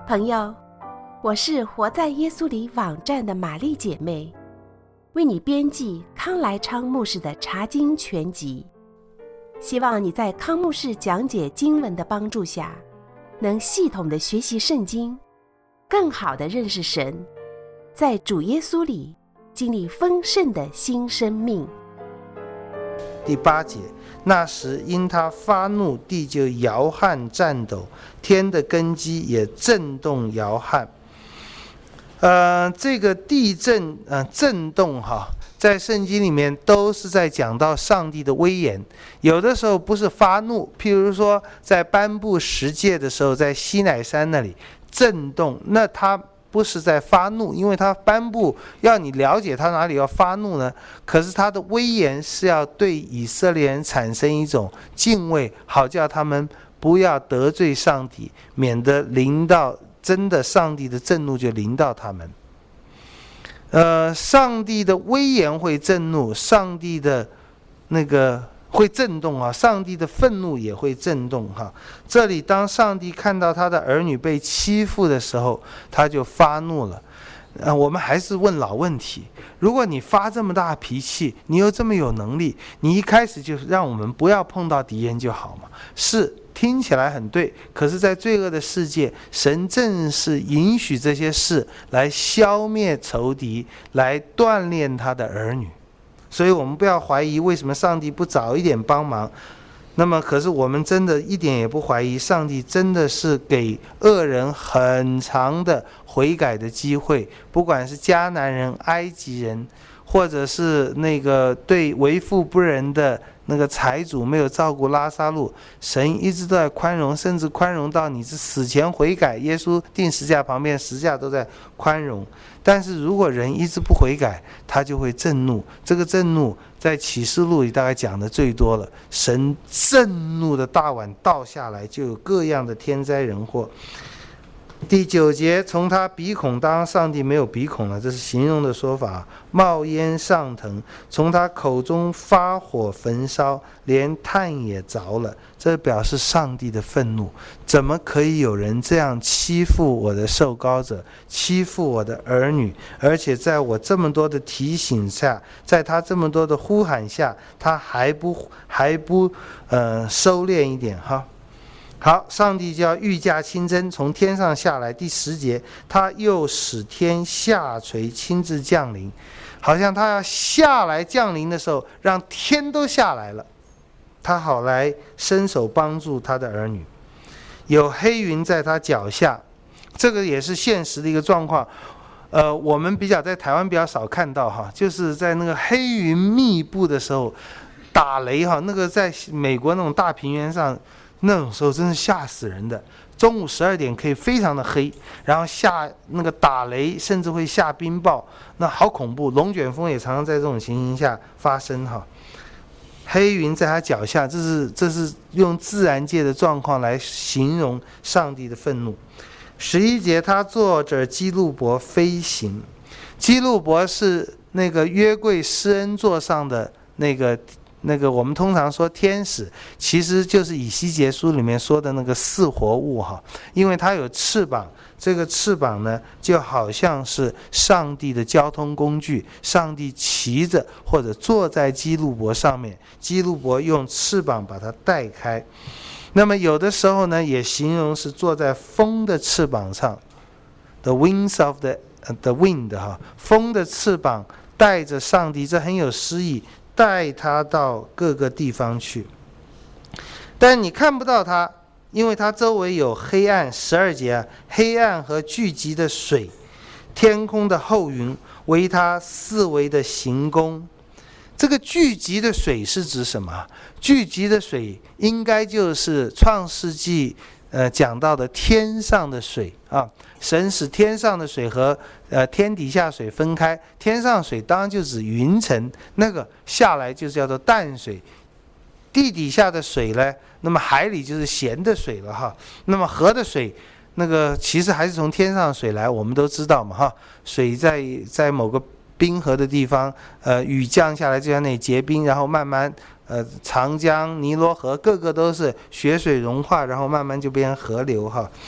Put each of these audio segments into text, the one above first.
朋友，我是活在耶稣里网站的玛丽姐妹，为你编辑康来昌牧师的查经全集，希望你在康牧师讲解经文的帮助下，能系统的学习圣经，更好的认识神，在主耶稣里经历丰盛的新生命。 第8节，那时因他发怒，地就摇撼颤抖，天的根基也震动摇撼。这个地震震动在圣经里面都是在讲到上帝的威严，有的时候不是发怒，譬如说在颁布十诫的时候，在西乃山那里震动，那他不是在发怒，因为他颁布要你了解他哪里要发怒呢？可是他的威严是要对以色列人产生一种敬畏，好叫他们不要得罪上帝，免得临到真的上帝的震怒就临到他们。上帝的威严会震怒，上帝的那个会震动上帝的愤怒也会震动这里当上帝看到他的儿女被欺负的时候，他就发怒了。我们还是问老问题，如果你发这么大脾气，你又这么有能力，你一开始就让我们不要碰到敌人就好嘛？是，听起来很对，可是在罪恶的世界，神正是允许这些事来消灭仇敌，来锻炼他的儿女。所以我们不要怀疑为什么上帝不早一点帮忙。那么可是我们真的一点也不怀疑，上帝真的是给恶人很长的悔改的机会，不管是迦南人、埃及人，或者是那个对为富不仁的那个财主没有照顾拉撒路，神一直都在宽容，甚至宽容到你是死前悔改，耶稣钉十字架旁边十字架都在宽容。但是如果人一直不悔改，他就会震怒。这个震怒在启示录里大概讲的最多了，神震怒的大碗倒下来，就有各样的天灾人祸。第9节，从他鼻孔，当然上帝没有鼻孔了，这是形容的说法，冒烟上腾，从他口中发火焚烧，连炭也着了，这表示上帝的愤怒。怎么可以有人这样欺负我的受膏者，欺负我的儿女，而且在我这么多的提醒下，在他这么多的呼喊下，他还不收敛一点好，上帝就要御驾亲征，从天上下来。第10节，他又使天下垂，亲自降临，好像他要下来降临的时候，让天都下来了，他好来伸手帮助他的儿女。有黑云在他脚下，这个也是现实的一个状况。我们在台湾比较少看到就是在那个黑云密布的时候打雷那个在美国那种大平原上，那种时候真是吓死人的。中午12点可以非常的黑，然后下那个打雷，甚至会下冰雹，那好恐怖。龙卷风也常常在这种情形下发生黑云在他脚下，这是用自然界的状况来形容上帝的愤怒。11节，他坐着基路伯飞行。基路伯是那个约柜施恩座上的那个我们通常说天使，其实就是以西结书里面说的那个四活物因为它有翅膀，这个翅膀呢就好像是上帝的交通工具，上帝骑着或者坐在基路伯上面，基路伯用翅膀把它带开。那么有的时候呢也形容是坐在风的翅膀上， The wings of the wind 风的翅膀带着上帝，这很有诗意，带他到各个地方去。但你看不到他，因为他周围有黑暗。12节，黑暗和聚集的水，天空的厚云为他四围的行宫。这个聚集的水是指什么？聚集的水应该就是创世纪讲到的天上的水神使天上的水和天底下水分开，天上水当然就指云层，那个下来就叫做淡水。地底下的水呢，那么海里就是咸的水了那么河的水，那个其实还是从天上水来，我们都知道嘛水在某个冰河的地方，雨降下来就在那里结冰，然后慢慢长江、尼罗河各个都是雪水融化，然后慢慢就变成河流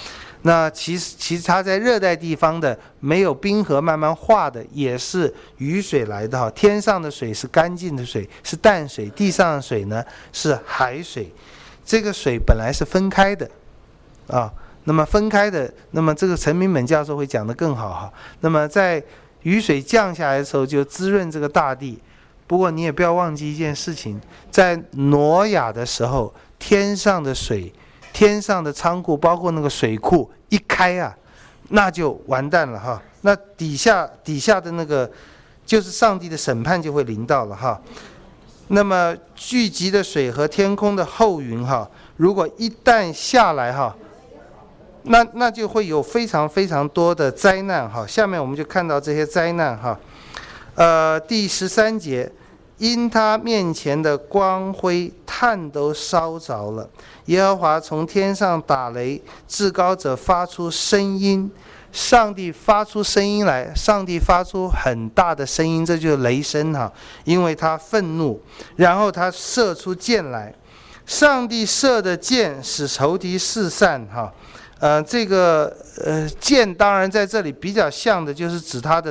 那其实它在热带地方的没有冰河慢慢化的，也是雨水来的哈。天上的水是干净的水，是淡水；地上的水呢是海水。这个水本来是分开的啊，那么分开的，那么这个陈明本教授会讲得更好哈。那么在雨水降下来的时候，就滋润这个大地。不过你也不要忘记一件事情，在挪亚的时候，天上的水，天上的仓库，包括那个水库一开啊，那就完蛋了哈。那底下的那个就是上帝的审判就会临到了哈。那么聚集的水和天空的厚云哈，如果一旦下来哈，那就会有非常非常多的灾难哈。下面我们就看到这些灾难哈。第13节，因他面前的光辉，炭都烧着了。耶和华从天上打雷，至高者发出声音。上帝发出声音来，上帝发出很大的声音，这就是雷声哈，因为他愤怒，然后他射出箭来。上帝射的箭使仇敌四散哈。这个箭当然在这里比较像的就是指他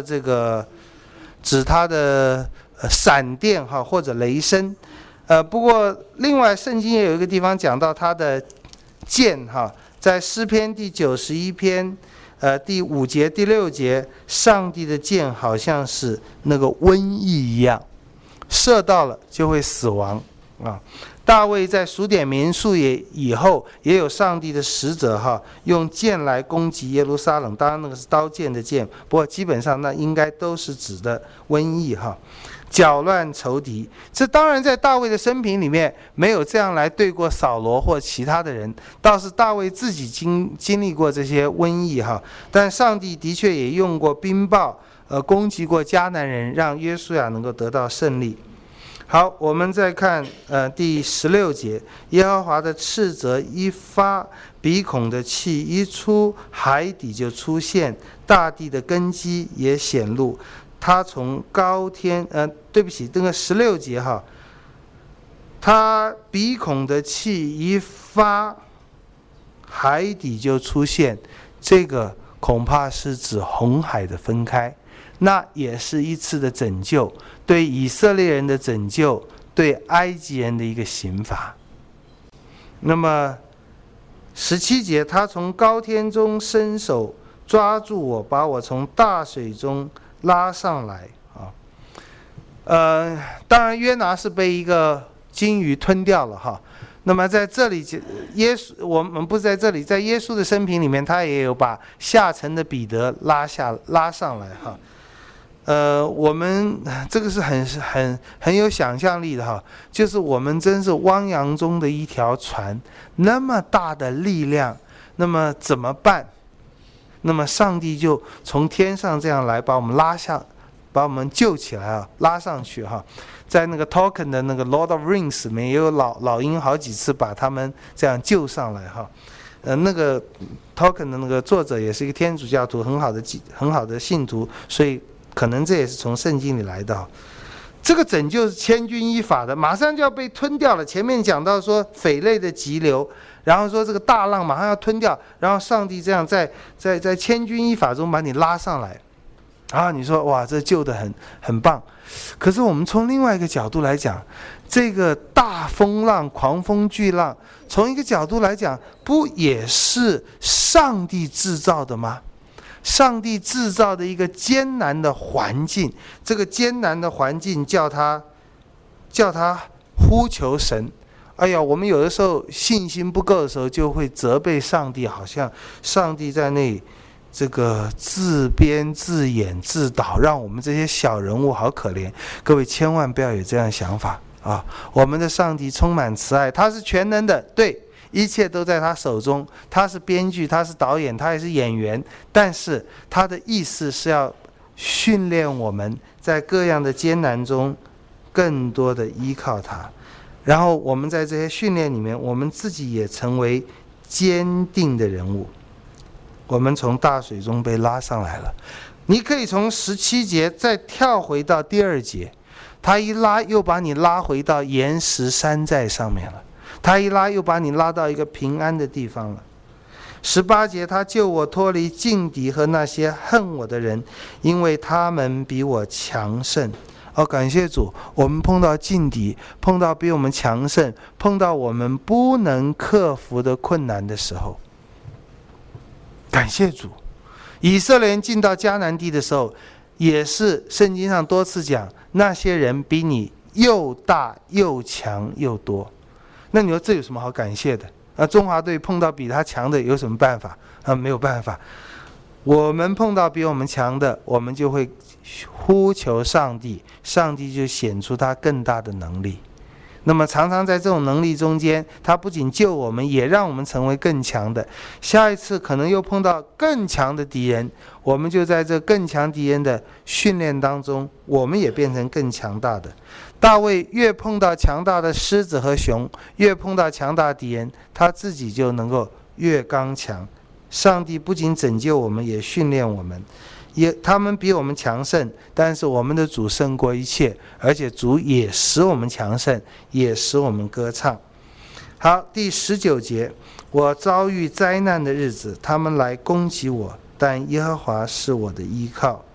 的闪电哈，或者雷声。不过另外圣经也有一个地方讲到他的箭哈，在诗篇第91篇第5节第6节，上帝的箭好像是那个瘟疫一样，射到了就会死亡啊。大卫在数点民数以后，也有上帝的使者哈，用箭来攻击耶路撒冷。当然那个是刀剑的剑，不过基本上那应该都是指的瘟疫哈，搅乱仇敌。这当然在大卫的生平里面没有这样来对过扫罗或其他的人，倒是大卫自己经历过这些瘟疫哈。但上帝的确也用过冰雹攻击过迦南人，让约书亚能够得到胜利。好，我们再看第16节，耶和华的斥责一发，鼻孔的气一出，海底就出现，大地的根基也显露。他从高天对不起，这个16节哈，他鼻孔的气一发，海底就出现，这个恐怕是指红海的分开，那也是一次的拯救，对以色列人的拯救，对埃及人的一个刑罚。那么17节，他从高天中伸手抓住我，把我从大水中拉上来啊。当然约拿是被一个鲸鱼吞掉了哈。那么在这里，我们不是在这里，在耶稣的生平里面，他也有把下沉的彼得拉上来哈。我们这个是很有想象力的哈，就是我们真是汪洋中的一条船，那么大的力量，那么怎么办？那么上帝就从天上这样来把我们把我们救起来啊，拉上去哈。在那个 Tolkien 的那个 Lord of Rings 里面，也有老鹰好几次把他们这样救上来哈。那个 Tolkien 的那个作者也是一个天主教徒，很好的信徒，所以可能这也是从圣经里来的。这个拯救是千钧一发的，马上就要被吞掉了。前面讲到说匪类的急流，然后说这个大浪马上要吞掉，然后上帝这样在千钧一发中把你拉上来啊！你说哇，这救得很棒。可是我们从另外一个角度来讲，这个大风浪、狂风巨浪，从一个角度来讲，不也是上帝制造的吗？上帝制造的一个艰难的环境，这个艰难的环境叫他呼求神。哎呀，我们有的时候信心不够的时候，就会责备上帝，好像上帝在那里这个自编自演自导，让我们这些小人物好可怜。各位千万不要有这样的想法啊！我们的上帝充满慈爱，他是全能的，对。一切都在他手中，他是编剧，他是导演，他也是演员，但是他的意思是要训练我们在各样的艰难中更多的依靠他，然后我们在这些训练里面，我们自己也成为坚定的人物。我们从大水中被拉上来了。你可以从17节再跳回到第2节，他一拉又把你拉回到岩石山寨上面了，他一拉又把你拉到一个平安的地方了。 18节，他救我脱离劲敌和那些恨我的人，因为他们比我强盛。感谢主，我们碰到劲敌，碰到比我们强盛，碰到我们不能克服的困难的时候，感谢主。以色列人进到迦南地的时候，也是圣经上多次讲，那些人比你又大又强又多。那你说这有什么好感谢的？中华队碰到比他强的有什么办法？没有办法。我们碰到比我们强的，我们就会呼求上帝，上帝就显出他更大的能力。那么常常在这种能力中间，他不仅救我们，也让我们成为更强的。下一次可能又碰到更强的敌人，我们就在这更强敌人的训练当中，我们也变成更强大的。大卫越碰到强大的狮子和熊，越碰到强大的敌人，他自己就能够越刚强。上帝不仅拯救我们，也训练我们。他们比我们强盛，但是我们的主胜过一切，而且主也使我们强盛，也使我们歌唱。好，第19节，我遭遇灾难的日子，他们来攻击我，但耶和华是我的依靠。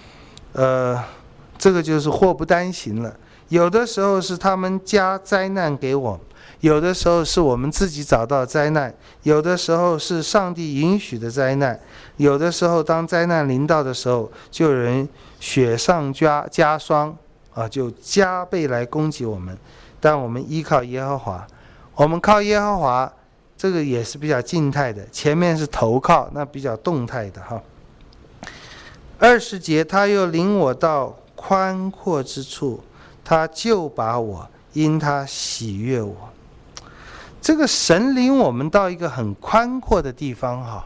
这个就是祸不单行了。有的时候是他们加灾难给我们，有的时候是我们自己找到灾难，有的时候是上帝允许的灾难，有的时候当灾难临到的时候，就有人雪上加霜，就加倍来攻击我们。但我们依靠耶和华，我们靠耶和华，这个也是比较静态的，前面是投靠，那比较动态的哈。20节，他又领我到宽阔之处，他就把我，因他喜悦我。这个神领我们到一个很宽阔的地方哈。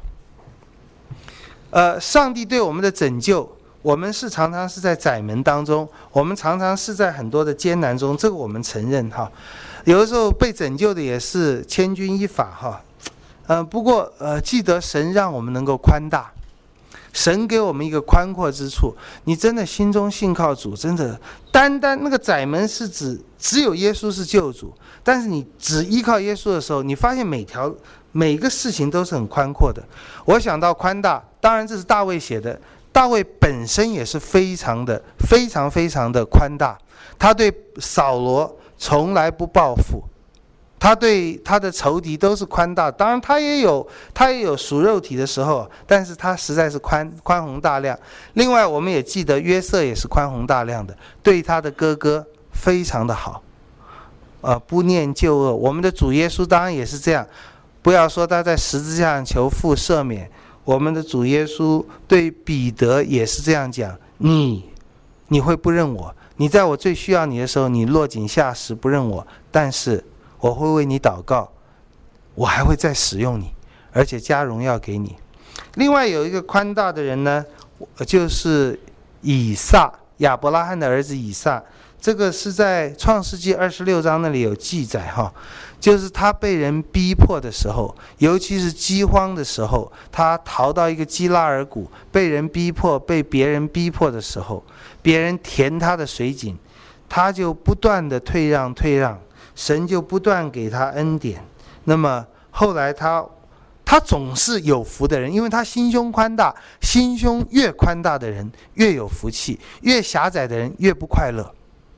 上帝对我们的拯救，我们是常常是在窄门当中，我们常常是在很多的艰难中，这个我们承认哈。有的时候被拯救的也是千钧一发哈。不过记得神让我们能够宽大。神给我们一个宽阔之处，你真的心中信靠主，真的单单那个窄门是指只有耶稣是救主，但是你只依靠耶稣的时候，你发现每个事情都是很宽阔的。我想到宽大，当然这是大卫写的，大卫本身也是非常的宽大，他对扫罗从来不报复，他对他的仇敌都是宽大，当然他也有属肉体的时候，但是他实在是宽宏大量。另外我们也记得约瑟也是宽宏大量的，对他的哥哥非常的好，不念旧恶。我们的主耶稣当然也是这样，不要说他在十字架上求父赦免，我们的主耶稣对彼得也是这样讲，你会不认我，你在我最需要你的时候，你落井下石不认我，但是我会为你祷告，我还会再使用你，而且加荣耀给你。另外有一个宽大的人呢，就是以撒，亚伯拉罕的儿子以撒。这个是在创世纪26章那里有记载哈，就是他被人逼迫的时候，尤其是饥荒的时候，他逃到一个基拉尔谷，被人逼迫，被别人逼迫的时候，别人填他的水井，他就不断的退让，神就不断给他恩典。那么后来他总是有福的人，因为他心胸宽大，心胸越宽大的人越有福气，越狭窄的人越不快乐。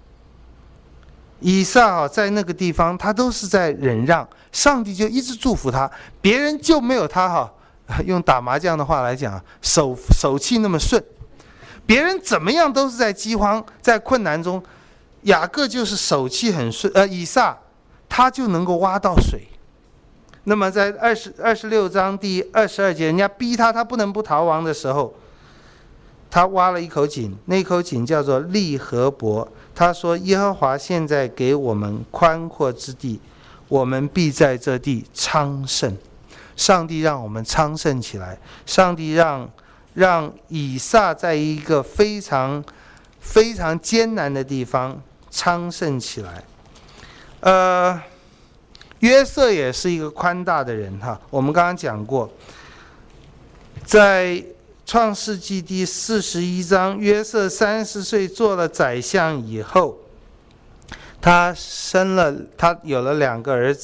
以撒在那个地方他都是在忍让，上帝就一直祝福他，别人就没有他用打麻将的话来讲，手气那么顺。别人怎么样都是在饥荒在困难中，雅各就是手气很顺，以撒他就能够挖到水。那么在26章第22节，人家逼他不能不逃亡的时候，他挖了一口井，那口井叫做利和伯。他说耶和华现在给我们宽阔之地，我们必在这地昌盛。上帝让我们昌盛起来，上帝让以撒在一个非常非常艰难的地方昌盛起来。约瑟也是一个宽大的人我们刚刚讲过，在创世纪第41章，约瑟30岁做了宰相以后，他有了2个儿子，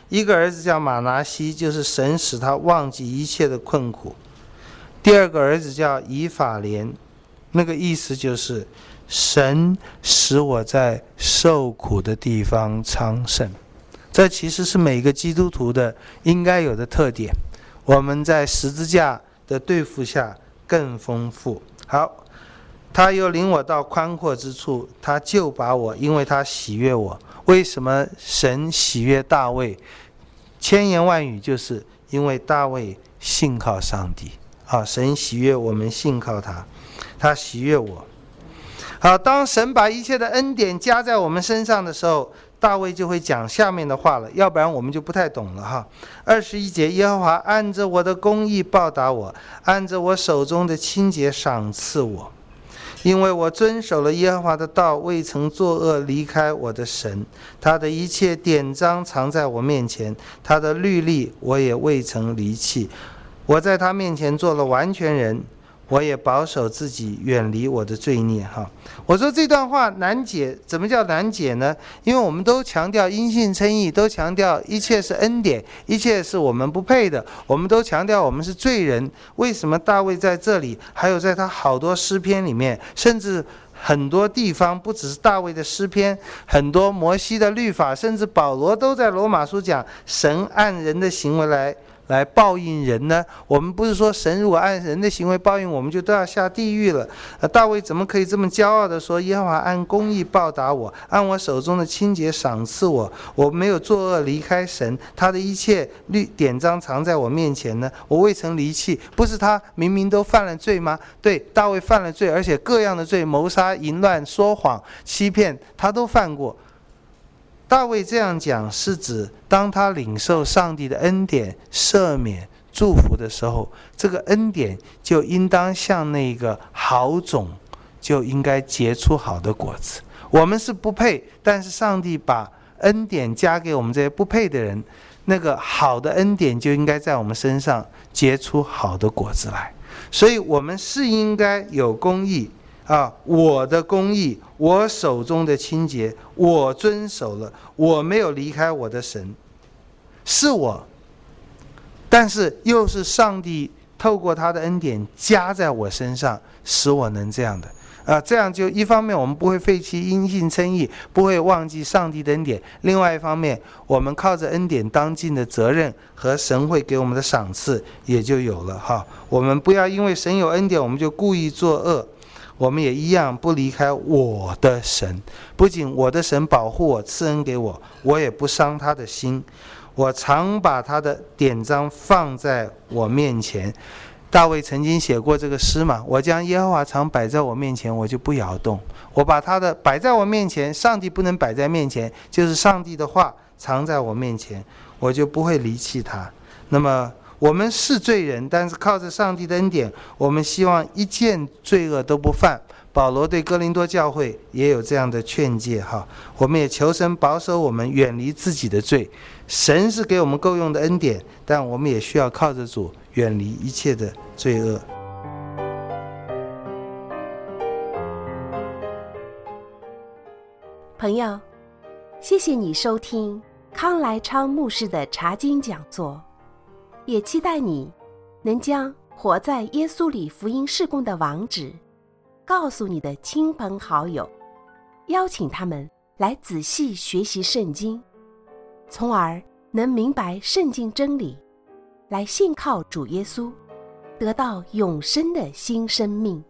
一个儿子叫马拿西，就是神使他忘记一切的困苦。第二个儿子叫以法莲，那个意思就是神使我在受苦的地方昌盛。这其实是每个基督徒的应该有的特点。我们在十字架的对付下更丰富。好，他又领我到宽阔之处，他就把我，因为他喜悦我。为什么神喜悦大卫？千言万语就是因为大卫信靠上帝啊！神喜悦我们信靠他，他喜悦我。好，当神把一切的恩典加在我们身上的时候，大卫就会讲下面的话了，要不然我们就不太懂了哈。21节，耶和华按着我的公义报答我，按着我手中的清洁赏赐我，因为我遵守了耶和华的道，未曾作恶，离开我的神。他的一切典章藏在我面前，他的律例我也未曾离弃。我在他面前做了完全人，我也保守自己，远离我的罪孽。我说这段话难解，怎么叫难解呢？因为我们都强调因信称义，都强调一切是恩典，一切是我们不配的，我们都强调我们是罪人。为什么大卫在这里，还有在他好多诗篇里面，甚至很多地方，不只是大卫的诗篇，很多摩西的律法，甚至保罗都在罗马书讲神按人的行为来报应人呢？我们不是说神如果按人的行为报应我们就都要下地狱了。大卫怎么可以这么骄傲的说，耶和华按公义报答我，按我手中的清洁赏赐我，我没有作恶离开神，他的一切典章藏在我面前呢？我未曾离弃。不是他明明都犯了罪吗？对，大卫犯了罪，而且各样的罪，谋杀、淫乱、说谎、欺骗，他都犯过。大卫这样讲是指当他领受上帝的恩典、赦免、祝福的时候，这个恩典就应当像那个好种，就应该结出好的果子。我们是不配，但是上帝把恩典加给我们这些不配的人，那个好的恩典就应该在我们身上结出好的果子来。所以我们是应该有公义我的公义，我手中的清洁，我遵守了，我没有离开我的神，是我，但是又是上帝透过他的恩典加在我身上，使我能这样的这样就一方面我们不会废弃因信称义，不会忘记上帝的恩典；另外一方面，我们靠着恩典当尽的责任和神会给我们的赏赐也就有了我们不要因为神有恩典，我们就故意作恶。我们也一样不离开我的神，不仅我的神保护我、赐恩给我，我也不伤他的心。我常把他的典章放在我面前。大卫曾经写过这个诗嘛，我将耶和华常摆在我面前，我就不摇动。我把他的摆在我面前，上帝不能摆在面前，就是上帝的话藏在我面前，我就不会离弃他。那么我们是罪人，但是靠着上帝的恩典，我们希望一件罪恶都不犯。保罗对哥林多教会也有这样的劝诫我们也求神保守我们远离自己的罪。神是给我们够用的恩典，但我们也需要靠着主远离一切的罪恶。 朋友，谢谢你收听康来昌牧师的查经讲座，也期待你能将活在耶稣里福音事工的网址告诉你的亲朋好友，邀请他们来仔细学习圣经，从而能明白圣经真理，来信靠主耶稣，得到永生的新生命。